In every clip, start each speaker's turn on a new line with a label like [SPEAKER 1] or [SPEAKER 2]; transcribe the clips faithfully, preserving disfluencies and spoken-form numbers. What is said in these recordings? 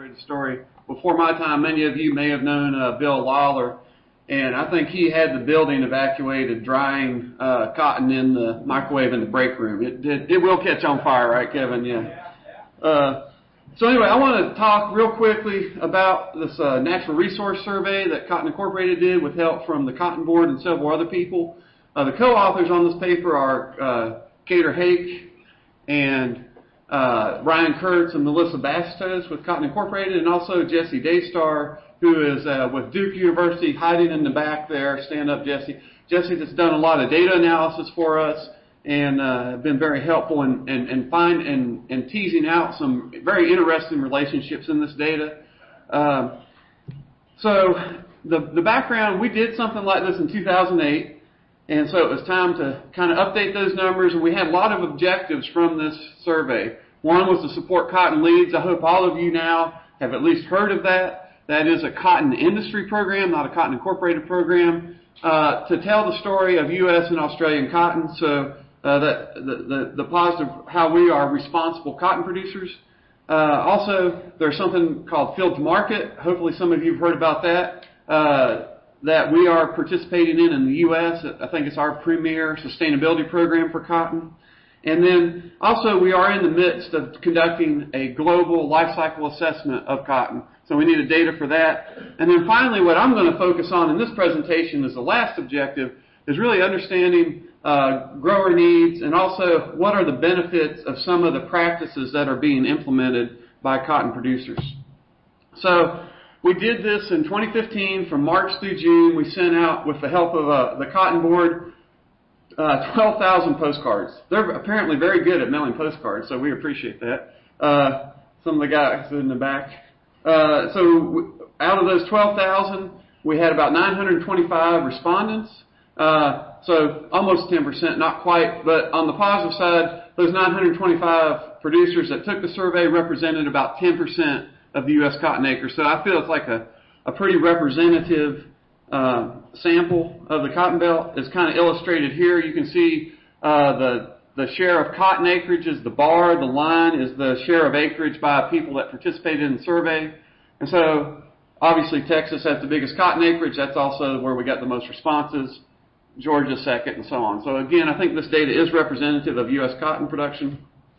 [SPEAKER 1] heard the story. Before my time, many of you may have known uh, Bill Lawler, and I think he had the building evacuated drying uh, cotton in the microwave in the break room. It did, it will catch on fire, right, Kevin? Yeah. Uh, so anyway, I want to talk real quickly about this uh, natural resource survey that Cotton Incorporated did with help from the Cotton Board and several other people. Uh, the co-authors on this paper are uh, Kater Hake and uh, Ryan Kurtz and Melissa Bastos with Cotton Incorporated, and also Jesse Daystar, who is uh, with Duke University, hiding in the back there. Stand up, Jesse. Jesse has done a lot of data analysis for us and uh, been very helpful in, in, in find and, and teasing out some very interesting relationships in this data. Um, so the the background, we did something like this in two thousand eight, and so it was time to kind of update those numbers, and we had a lot of objectives from this survey. One was to support Cotton Leads. I hope all of you now have at least heard of that. That is a cotton industry program, not a Cotton Incorporated program, uh, to tell the story of U S and Australian cotton. So uh, that the, the, the positive, how we are responsible cotton producers. Uh, also, there's something called Field to Market. Hopefully some of you have heard about that, uh, that we are participating in in the U S. I think it's our premier sustainability program for cotton. And then also we are in the midst of conducting a global life cycle assessment of cotton. So we needed data for that. And then finally, what I'm going to focus on in this presentation as the last objective is really understanding uh, grower needs and also what are the benefits of some of the practices that are being implemented by cotton producers. So we did this in twenty fifteen from March through June. We sent out, with the help of uh, the Cotton Board, uh, twelve thousand postcards. They're apparently very good at mailing postcards, so we appreciate that. Uh, some of the guys in the back. Uh, so out of those twelve thousand, we had about nine hundred twenty-five respondents. Uh, so almost ten percent, not quite, but on the positive side, those nine hundred twenty-five producers that took the survey represented about ten percent of the U S cotton acres. So I feel it's like a, a pretty representative uh, sample of the cotton belt. It's kind of illustrated here. You can see uh, the The share of cotton acreage is the bar. The line is the share of acreage by people that participated in the survey. And so, obviously, Texas has the biggest cotton acreage. That's also where we got the most responses. Georgia second, and so on. So, again, I think this data is representative of U S cotton production.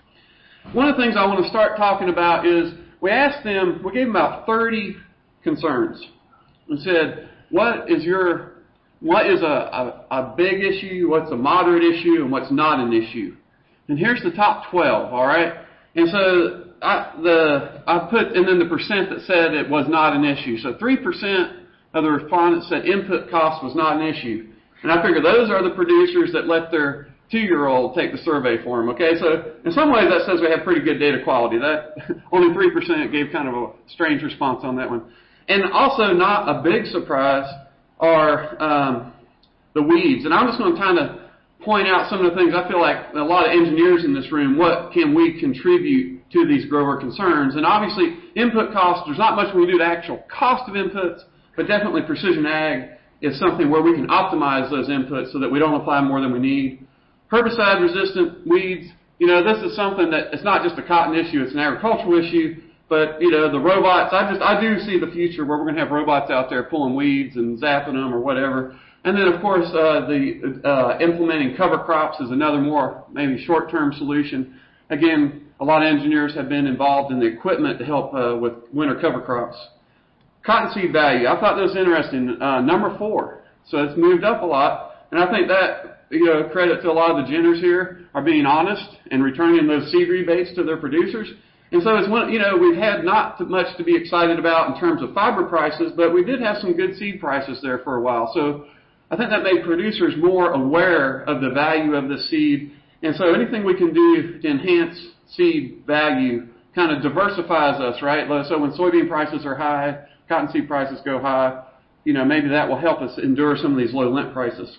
[SPEAKER 1] One of the things I want to start talking about is we asked them, we gave them about thirty concerns and said, what is your What is a, a, a big issue, what's a moderate issue, and what's not an issue? And here's the top twelve, all right? And so I, the, I put, and then the percent that said it was not an issue. So three percent of the respondents said input cost was not an issue. And I figure those are the producers that let their two-year-old take the survey for them, okay? So in some ways that says we have pretty good data quality. That only three percent gave kind of a strange response on that one. And also not a big surprise are um, the weeds. And I'm just going to kind of point out some of the things I feel like a lot of engineers in this room, what can we contribute to these grower concerns? And obviously, input costs, there's not much we can do to actual cost of inputs, but definitely precision ag is something where we can optimize those inputs so that we don't apply more than we need. Herbicide-resistant weeds, you know, this is something that it's not just a cotton issue, it's an agricultural issue. But, you know, the robots, I just, I do see the future where we're going to have robots out there pulling weeds and zapping them or whatever. And then, of course, uh, the, uh, implementing cover crops is another more maybe short-term solution. Again, a lot of engineers have been involved in the equipment to help, uh, with winter cover crops. Cottonseed value, I thought that was interesting. Uh, number four. So it's moved up a lot. And I think that, you know, credit to a lot of the genders here are being honest and returning those seed rebates to their producers. And so it's one, you know, we've had not much to be excited about in terms of fiber prices, but we did have some good seed prices there for a while. So I think that made producers more aware of the value of the seed. And so anything we can do to enhance seed value kind of diversifies us, right? So when soybean prices are high, cottonseed prices go high, you know, maybe that will help us endure some of these low lint prices.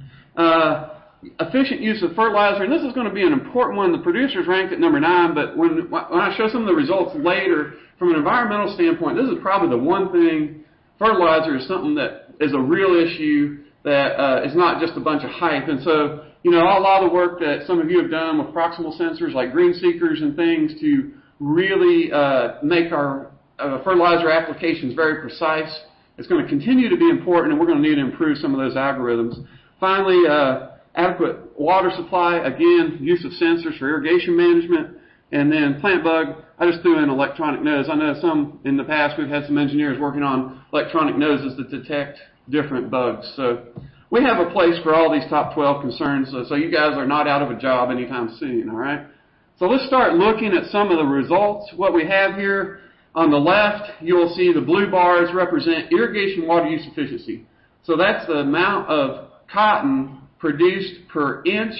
[SPEAKER 1] Uh, Efficient use of fertilizer, and this is going to be an important one. The producers ranked at number nine, but when when I show some of the results later, from an environmental standpoint, this is probably the one thing. Fertilizer is something that is a real issue that uh, is not just a bunch of hype. And so, you know, a lot of the work that some of you have done with proximal sensors like green seekers and things to really uh, make our uh, fertilizer application is very precise. It's going to continue to be important, and we're going to need to improve some of those algorithms. Finally, uh, adequate water supply, again, use of sensors for irrigation management, and then plant bug. I just threw in electronic nose. I know some, in the past, we've had some engineers working on electronic noses that detect different bugs. So we have a place for all these top twelve concerns, so, so you guys are not out of a job anytime soon, all right? So let's start looking at some of the results. What we have here on the left, you'll see the blue bars represent irrigation water use efficiency. So that's the amount of cotton produced per inch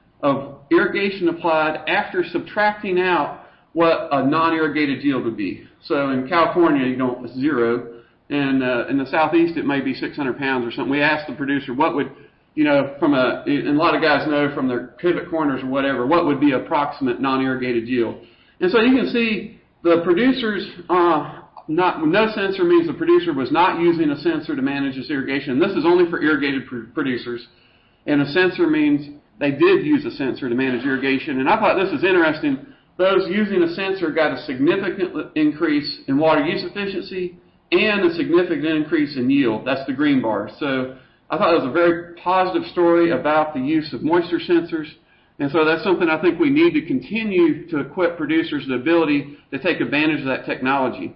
[SPEAKER 1] of irrigation applied after subtracting out what a non-irrigated yield would be. So in California, you don't, it's zero. And uh, in the southeast, it may be six hundred pounds or something. We asked the producer what would, you know, from a, and a lot of guys know from their pivot corners or whatever, what would be approximate non-irrigated yield. And so you can see the producers, uh, not, no sensor means the producer was not using a sensor to manage his irrigation. And this is only for irrigated pr- producers. And a sensor means they did use a sensor to manage irrigation. And I thought this was interesting. Those using a sensor got a significant increase in water use efficiency and a significant increase in yield. That's the green bar. So I thought it was a very positive story about the use of moisture sensors. And so that's something I think we need to continue to equip producers with the ability to take advantage of that technology.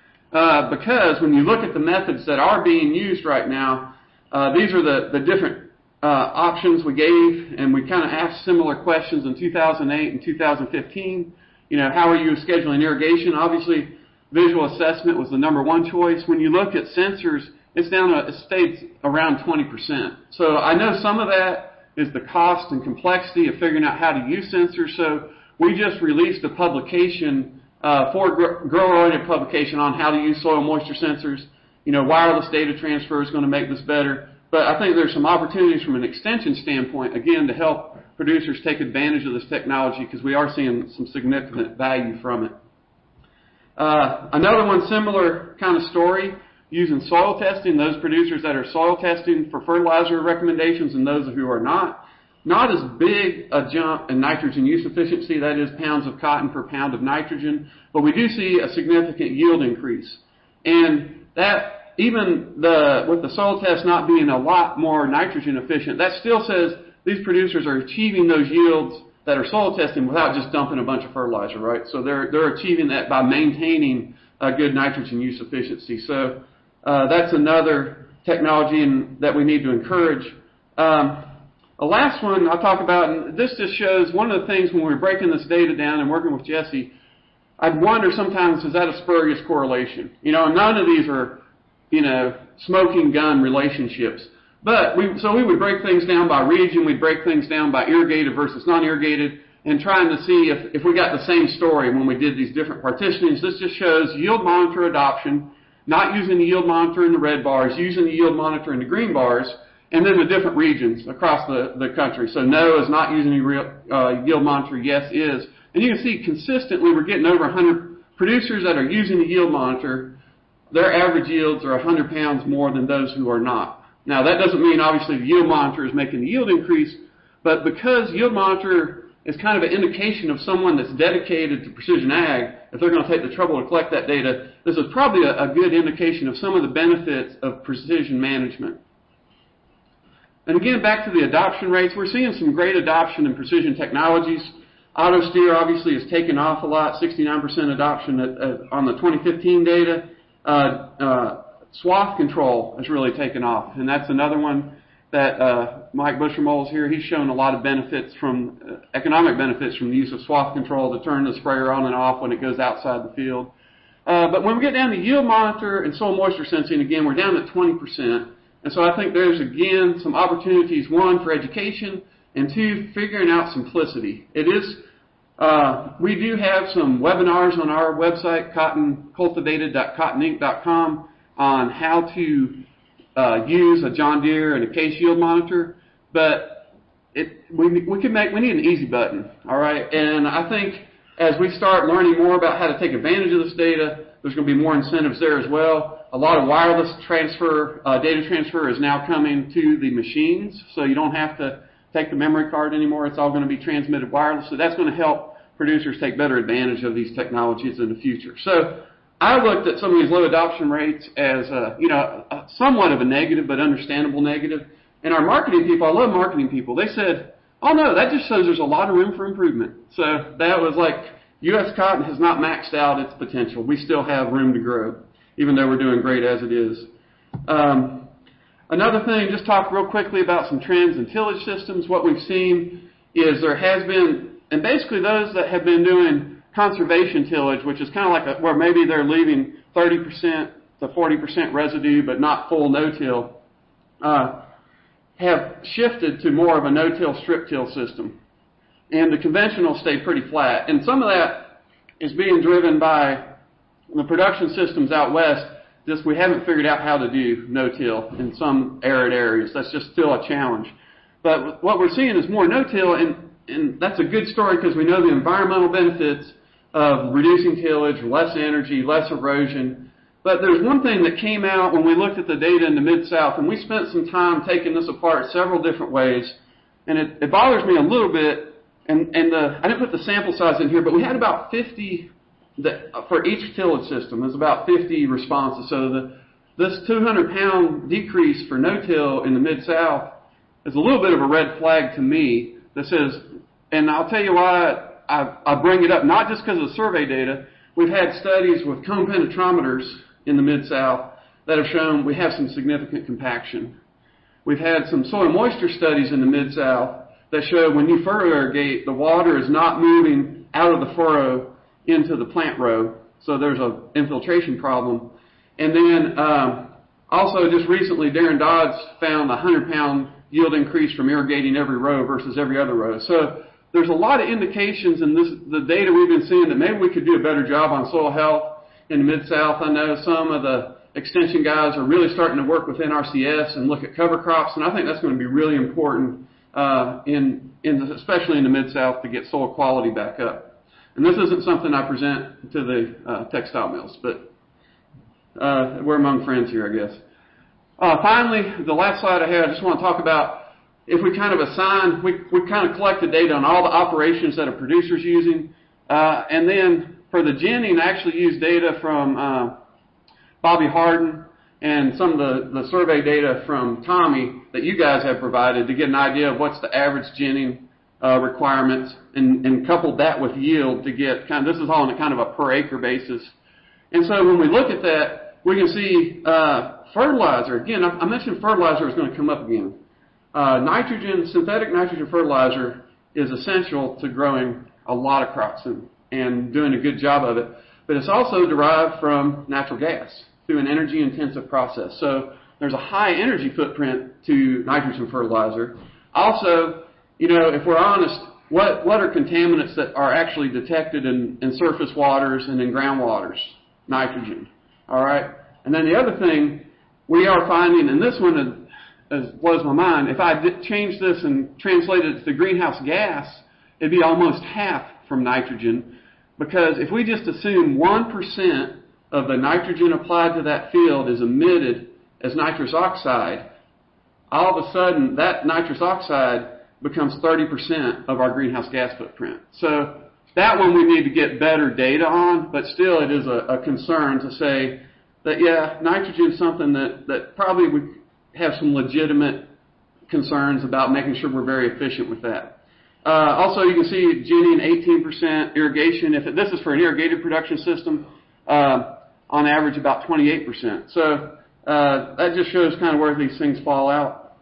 [SPEAKER 1] Uh, because when you look at the methods that are being used right now, uh, these are the, the different uh, options we gave, and we kind of asked similar questions in two thousand eight and two thousand fifteen. You know, how are you scheduling irrigation? Obviously, visual assessment was the number one choice. When you look at sensors, it's down to, it stays around twenty percent. So I know some of that is the cost and complexity of figuring out how to use sensors. So we just released a publication, uh, for grower-oriented publication on how to use soil moisture sensors. You know, wireless data transfer is going to make this better. But I think there's some opportunities from an extension standpoint, again, to help producers take advantage of this technology because we are seeing some significant value from it. Uh, another one, similar kind of story, using soil testing, those producers that are soil testing for fertilizer recommendations and those who are not. Not as big a jump in nitrogen use efficiency, that is pounds of cotton per pound of nitrogen, but we do see a significant yield increase. And that, even the, with the soil test not being a lot more nitrogen efficient, that still says these producers are achieving those yields that are soil testing without just dumping a bunch of fertilizer, right? So they're, they're achieving that by maintaining a good nitrogen use efficiency. So uh, that's another technology in, that we need to encourage. Um, the last one I'll talk about, and this just shows one of the things when we're breaking this data down and working with Jesse, I'd wonder sometimes, is that a spurious correlation? You know, none of these are, you know, smoking gun relationships. But we, so we would break things down by region, we'd break things down by irrigated versus non-irrigated, and trying to see if, if we got the same story when we did these different partitionings. This just shows yield monitor adoption, not using the yield monitor in the red bars, using the yield monitor in the green bars, and then the different regions across the, the country. So no is not using the real, uh, yield monitor, yes is. And you can see consistently we're getting over one hundred producers that are using the yield monitor. Their average yields are one hundred pounds more than those who are not. Now, that doesn't mean, obviously, the yield monitor is making the yield increase, but because yield monitor is kind of an indication of someone that's dedicated to precision ag, if they're going to take the trouble to collect that data, this is probably a, a good indication of some of the benefits of precision management. And again, back to the adoption rates, we're seeing some great adoption in precision technologies. Auto steer obviously has taken off a lot, sixty-nine percent adoption at, at, on the twenty fifteen data. Uh, uh, swath control has really taken off, and that's another one that uh, Mike Buschermole's here. He's shown a lot of benefits from, uh, economic benefits from the use of swath control to turn the sprayer on and off when it goes outside the field. Uh, but when we get down to yield monitor and soil moisture sensing, again, we're down at twenty percent. And so I think there's, again, some opportunities, one, for education, and two, figuring out simplicity. It is, uh, we do have some webinars on our website, cotton cultivated dot cotton inc dot com, on how to uh, use a John Deere and a Case yield monitor, but it, we, we can make, we need an easy button, all right? And I think as we start learning more about how to take advantage of this data, there's going to be more incentives there as well. A lot of wireless transfer, uh, data transfer is now coming to the machines, so you don't have to take the memory card anymore. It's all going to be transmitted wireless, so that's going to help producers take better advantage of these technologies in the future. So I looked at some of these low adoption rates as, uh, you know, a, somewhat of a negative, but understandable negative. And our marketing people, I love marketing people, they said, oh no, that just shows there's a lot of room for improvement. So that was like, U S cotton has not maxed out its potential. We still have room to grow, even though we're doing great as it is. Um, another thing, just talk real quickly about some trends in tillage systems. What we've seen is there has been, and basically those that have been doing conservation tillage, which is kind of like a, where maybe they're leaving thirty percent to forty percent residue, but not full no-till, uh, have shifted to more of a no-till strip-till system. And the conventional stayed pretty flat. And some of that is being driven by the production systems out west. Just we haven't figured out how to do no-till in some arid areas. That's just still a challenge. But what we're seeing is more no-till, and, and that's a good story because we know the environmental benefits of reducing tillage, less energy, less erosion. But there's one thing that came out when we looked at the data in the Mid-South, and we spent some time taking this apart several different ways, and it, it bothers me a little bit. And, and the, I didn't put the sample size in here, but we had about fifty that, for each tillage system. There's about fifty responses. So the, this two hundred pound decrease for no-till in the Mid-South is a little bit of a red flag to me that says, and I'll tell you why I, I bring it up, not just because of the survey data. We've had studies with cone penetrometers in the Mid-South that have shown we have some significant compaction. We've had some soil moisture studies in the Mid-South that show when you furrow irrigate, the water is not moving out of the furrow into the plant row, so there's an infiltration problem. And then um, also just recently, Darren Dodds found a one hundred pound yield increase from irrigating every row versus every other row. So there's a lot of indications in this, the data we've been seeing that maybe we could do a better job on soil health in the Mid-South. I know some of the extension guys are really starting to work with N R C S and look at cover crops, and I think that's going to be really important Uh, in, in the, especially in the Mid-South, to get soil quality back up. And this isn't something I present to the uh, textile mills, but uh, we're among friends here, I guess. Uh, finally, the last slide I had, I just want to talk about if we kind of assign, we, we kind of collected data on all the operations that a producer's using, uh, and then for the ginning, I actually used data from uh, Bobby Harden and some of the, the survey data from Tommy that you guys have provided to get an idea of what's the average ginning uh, requirements, and, and coupled that with yield to get kind of, this is all on a kind of a per acre basis. And so when we look at that, we can see uh, fertilizer. Again, I, I mentioned fertilizer is going to come up again. Uh, nitrogen, synthetic nitrogen fertilizer is essential to growing a lot of crops and, and doing a good job of it. But it's also derived from natural gas through an energy-intensive process. So there's a high energy footprint to nitrogen fertilizer. Also, you know, if we're honest, what, what are contaminants that are actually detected in, in surface waters and in groundwaters? Nitrogen. All right? And then the other thing we are finding, and this one has, has blows my mind, if I did change this and translate it to greenhouse gas, it'd be almost half from nitrogen, because if we just assume one percent of the nitrogen applied to that field is emitted as nitrous oxide, all of a sudden that nitrous oxide becomes thirty percent of our greenhouse gas footprint. So that one we need to get better data on, but still it is a, a concern to say that, yeah, nitrogen is something that, that probably we have some legitimate concerns about making sure we're very efficient with that. Uh, also, you can see ginning eighteen percent, irrigation. If it, this is for an irrigated production system, uh, on average about twenty-eight percent. So uh, that just shows kind of where these things fall out.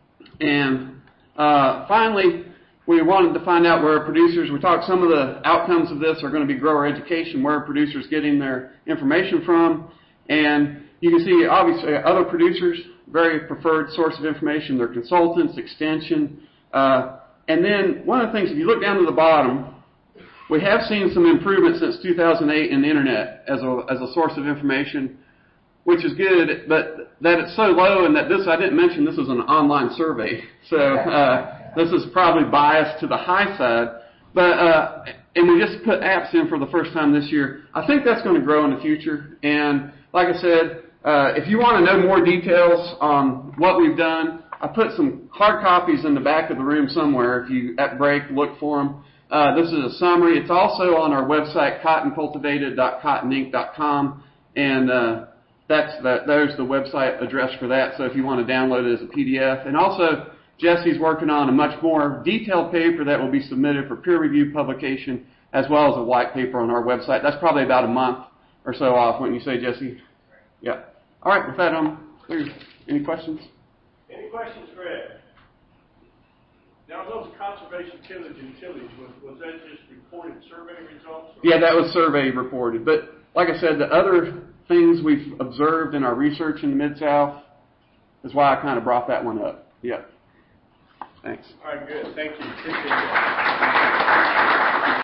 [SPEAKER 1] And uh, finally, we wanted to find out where producers, we talked some of the outcomes of this are going to be grower education, where are producers getting their information from. And you can see, obviously, other producers, very preferred source of information, their consultants, extension. Uh, and then one of the things, if you look down to the bottom, we have seen some improvement since two thousand eight in the internet as a, as a source of information, which is good, but that it's so low, and that this, I didn't mention this is an online survey. So uh, this is probably biased to the high side. But uh, and we just put apps in for the first time this year. I think that's going to grow in the future. And like I said, uh, if you want to know more details on what we've done, I put some hard copies in the back of the room somewhere. If you, at break, look for them. Uh, this is a summary. It's also on our website, cotton cultivated dot cotton inc dot com. And uh, that's that. There's the website address for that. So if you want to download it as a P D F, and also Jesse's working on a much more detailed paper that will be submitted for peer review publication, as well as a white paper on our website. That's probably about a month or so off. Wouldn't you say, Jesse? Yeah. All right. With that, um, clear. Any questions?
[SPEAKER 2] Any questions, Greg? Now, those conservation tillage and tillage, was, was that just reported survey results? Or?
[SPEAKER 1] Yeah, that was survey reported. But like I said, the other things we've observed in our research in the Mid-South is why I kind of brought that one up. Yeah. Thanks.
[SPEAKER 2] All right, good. Thank you. Appreciate it.